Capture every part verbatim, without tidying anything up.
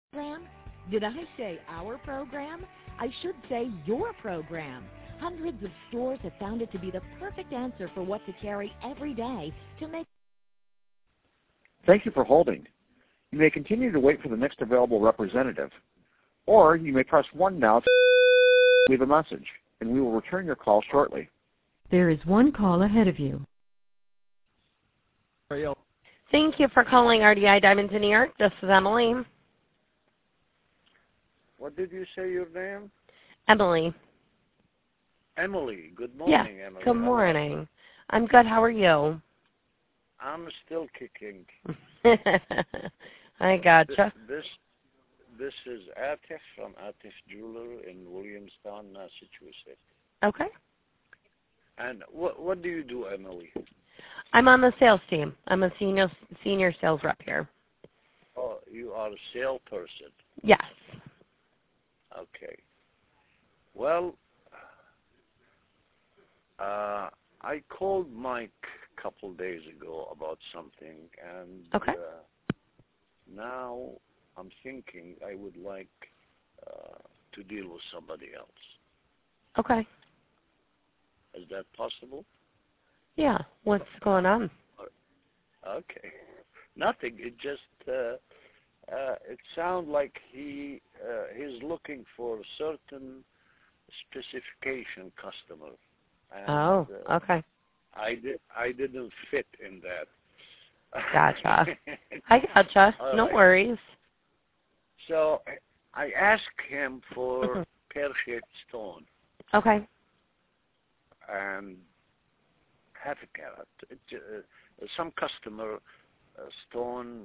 program? Did I say our program? I should say your program. Hundreds of stores have found it to be the perfect answer for what to carry every day to make... Thank you for holding. You may continue to wait for the next available representative, or you may press one now to leave a message, and we will return your call shortly. There is one call ahead of you. Thank you for calling R D I Diamonds in New York. This is Emily. What did you say your name? Emily. Emily. Good morning, yeah. Emily. Good morning. I'm good. How are you? I'm still kicking. I gotcha. This, this, this is Atif from Atif Jeweler in Williamstown, Massachusetts. Okay. And what what do you do, Emily? I'm on the sales team. I'm a senior senior sales rep here. Oh, you are a salesperson. Yes. Okay. Well, uh, I called Mike a couple days ago about something, and okay. uh, now I'm thinking I would like uh, to deal with somebody else. Okay. Is that possible? Yeah. What's going on? Okay. Nothing. It just uh, uh, it sounds like he uh, he's looking for a certain specification customer. And, oh. Uh, okay. I did. I didn't fit in that. Gotcha. I gotcha. All no right. worries. So I asked him for pear-shaped stone. Okay. And half a carat. It, uh, some customer uh, stone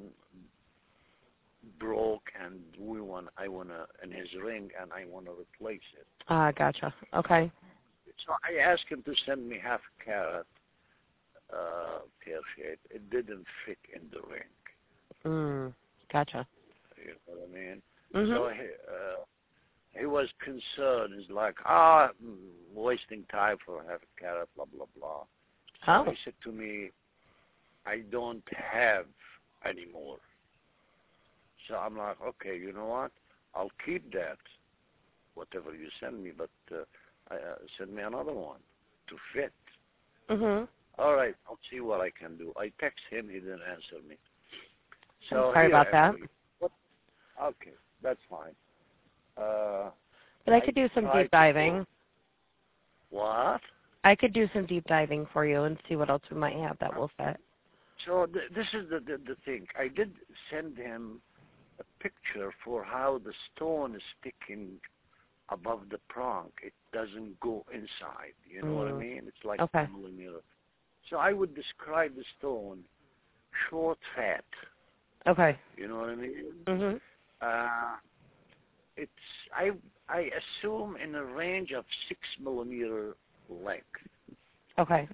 broke, and we want. I wanna in his ring, and I wanna replace it. Ah, uh, gotcha. Okay. So I asked him to send me half a carat uh, pear-shaped. It didn't fit in the ring. Mm. Gotcha. You know what I mean? Mm-hmm. So he, uh, he was concerned. He's like, ah, oh, wasting time for half a carat, blah, blah, blah. So oh. he said to me, I don't have any more. So I'm like, okay, you know what? I'll keep that, whatever you send me, but uh, uh, send me another one to fit. Mm-hmm. All right, I'll see what I can do. I text him. He didn't answer me. So I'm sorry here, about that. What? Okay, that's fine. Uh, but I could do some deep diving. What? I could do some deep diving for you and see what else we might have that will fit. So th- this is the, the the thing. I did send him a picture for how the stone is sticking above the prong. It doesn't go inside. You know mm. what I mean? It's like okay. a millimeter. So I would describe the stone short, fat. Okay. You know what I mean? Mhm. Uh, it's I I assume in a range of six millimeter length. Okay.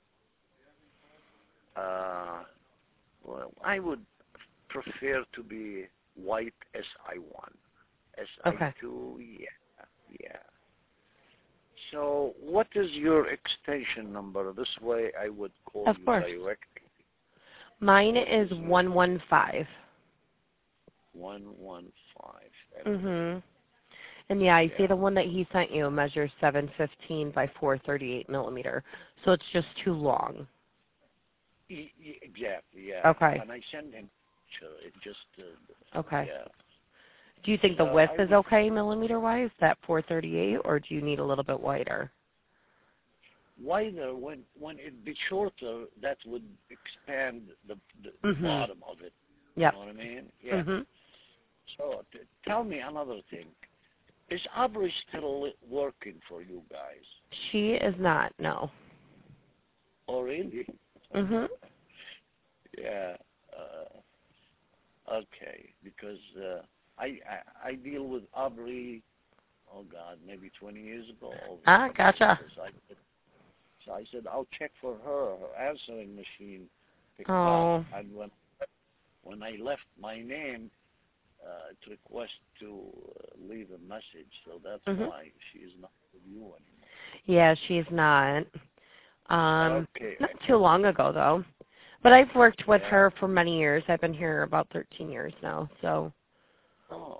Uh, well, I would prefer to be white S I one. S I two, okay. yeah, yeah. So what is your extension number? This way I would call of you course. directly. Mine is one one five. one one five. Mhm. And yeah, I yeah. see the one that he sent you measures seven fifteen by four thirty-eight millimeter. So it's just too long. E- e- exactly, yeah. Okay. And I send him picture. It just uh, okay. Yeah. Do you think so the width I is would, okay millimeter wise, that four thirty-eight, or do you need a little bit wider? Wider, when when it be shorter, that would expand the the, the mm-hmm. bottom of it. Yep. You know what I mean? Yeah. Mm-hmm. So t- tell me another thing. Is Aubrey still working for you guys? She is not, no. Oh, really? Mhm. Yeah. Uh, okay, because uh, I, I I deal with Aubrey. Oh God, maybe twenty years ago. Ah, gotcha. So I, so I said I'll check for her. Her answering machine picked oh. up, and when when I left my name, uh, to request to uh, leave a message. So that's mm-hmm. why she is not with you anymore. Yeah, she's not. Um, okay. Not too long ago, though. But I've worked with yeah. her for many years. I've been here about thirteen years now. So. Oh,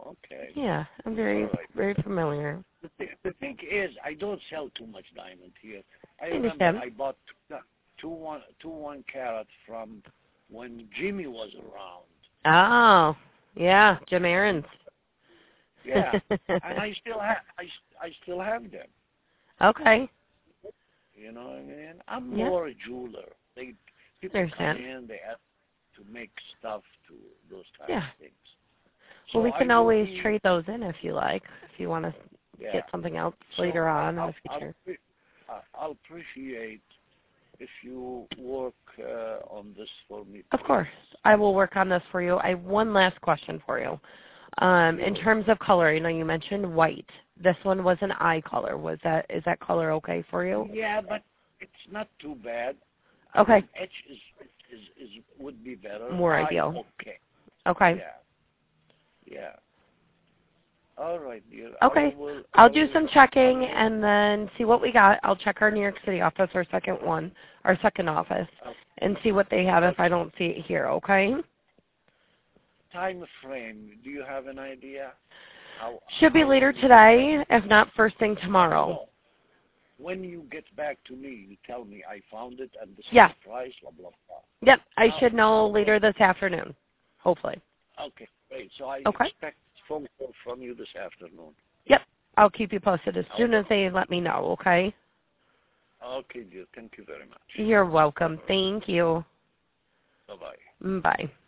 okay. Yeah, I'm very, All right. very familiar. The, th- the thing is, I don't sell too much diamond here. I, I remember understand. I bought two, two one two one carat from when Jimmy was around. Oh, yeah, Jim Aarons. Yeah, and I still have I, I still have them. Okay. You know what I mean? I'm Yeah. more a jeweler. They people Understand. come in, they have to make stuff to those types Yeah. of things. Well, we So can I will always be- trade those in if you like, if you want to yeah. get something else So later on I'll, in the future. I'll, I'll, I'll appreciate if you work uh, on this for me. Of course. I will work on this for you. I have one last question for you. Um, in terms of color, you know, you mentioned white. This one was an eye color. Was that is that color okay for you? Yeah, but it's not too bad. Okay. I mean, etch is, is is would be better. More Eye, ideal. Okay. Okay. Yeah. Yeah. All right, dear. Okay. I will, I'll I do will- some checking and then see what we got. I'll check our New York City office, our second one, our second office, and see what they have if I don't see it here, okay? Time frame. Do you have an idea? How, Should be how- later today, if not first thing tomorrow. No. When you get back to me, you tell me I found it and this Yeah. is the price, blah, blah, blah. Yep, I How- should know how- later this afternoon, hopefully. Okay, great. So I Okay. expect a phone call from you this afternoon. Yep, I'll keep you posted as soon as they let me know, okay? Okay, dear. Thank you very much. You're welcome. Thank you. Bye-bye. Mm, Bye.